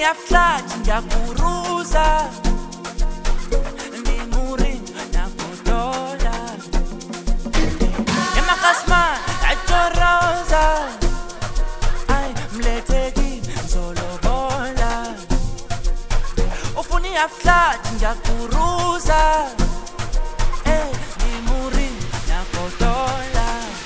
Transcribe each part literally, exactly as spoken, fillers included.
Ufuni ngiyakuruza Ndimuri nakudola Emakasman achoroza Ay mleteki zolobola Ufuni ngiyakuruza Eh ndimuri nakudola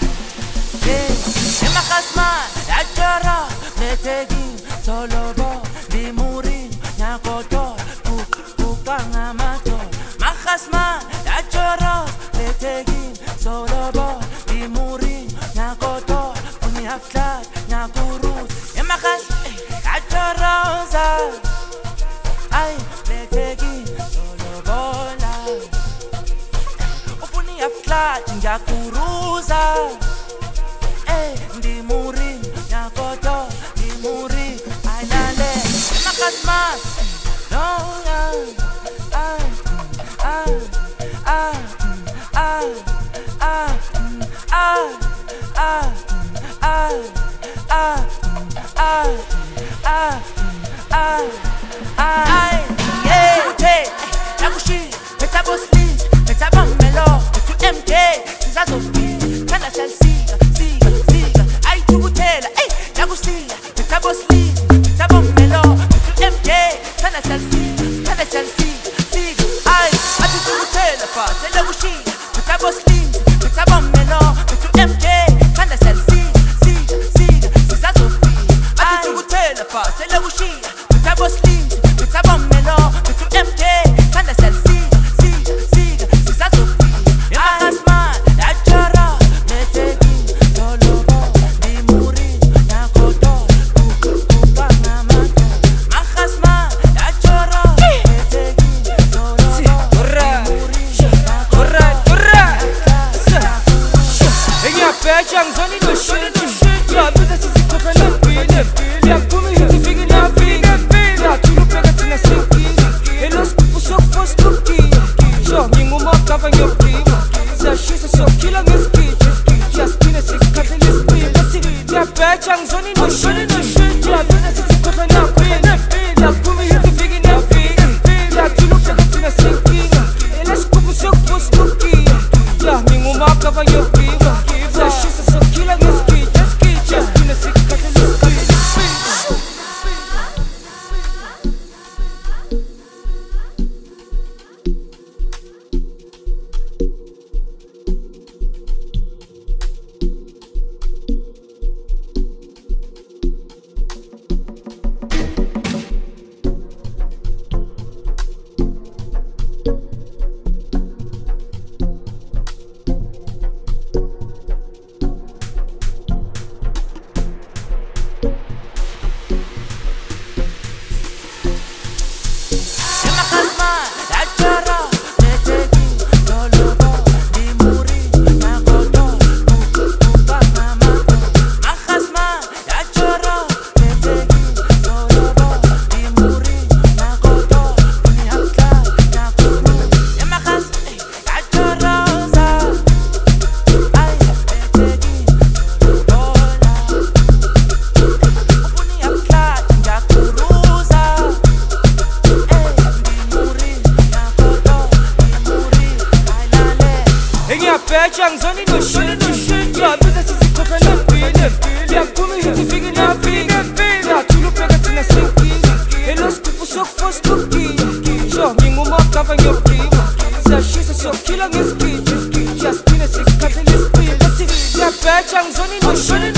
Emakasman achoro mleteki zolobola Dimuri nyakoto kukanga mato Makasma dachoro letegi solobo Dimuri nyakoto uni aflat nyakurus Emakas dachoroza Ay letegi solobo la Ufuni aflat nyakuruza Eh dimuri nyakoto dimuri alale Makasmas, no, ah, ah, ah, ah, ah, ah, ah, ah, ah, ah, ah, ah, yeah, okay, Nakushi, Metabosli, Metabamelo, to M K, Zazofi, Kana Siga, Siga, Siga, I to Gutela, eh, Nakushi, Metabosli, Metabamelo. M K, Tana Selfie, Tana Selfie, Sig, I, I do to tell a part, tell a wushi, Metabo Slim, Metabo Melo, to M K, Tana Selfie, Sig, Sig, Sizazofi, I do to tell a part, tell a wushi, Metabo Slim, Metabo Melo, to M K, Tana Selfie, Sig, Sig, Sizazofi, Yamakasman, Achara, Metegi, Tolobo, Dimuri, Nakoto, Kukanga. Pechang zoni no shit, ya buda sisi koka na pine, ya kumi hiti figi na pine, ya tulu pega tina sinki, elos kupu sok fos kuki, jo mingu mo kava nyoki, za shisa sok kila ngeski, ya spine sik kate lispi, ya pechang zoni no shit, ya buda sisi koka na pine, ya kumi hiti figi na pine, ya tulu pega tina sinki, elos kupu sok fos kuki, ya mingu mo kava nyoki. She's so killer, this kid, this kid, just in a sick cut in the Pechang zoni no shit, ya buda sisi koka na pine, ya kumi hiti figi na pine, ya tulu pega tina sinki, elos kupu sok fos kuki, jo mingu mo kava nyoki, za shisa sok kila ngeski, ya spine sik kate lispi, ya pechang zoni no shit.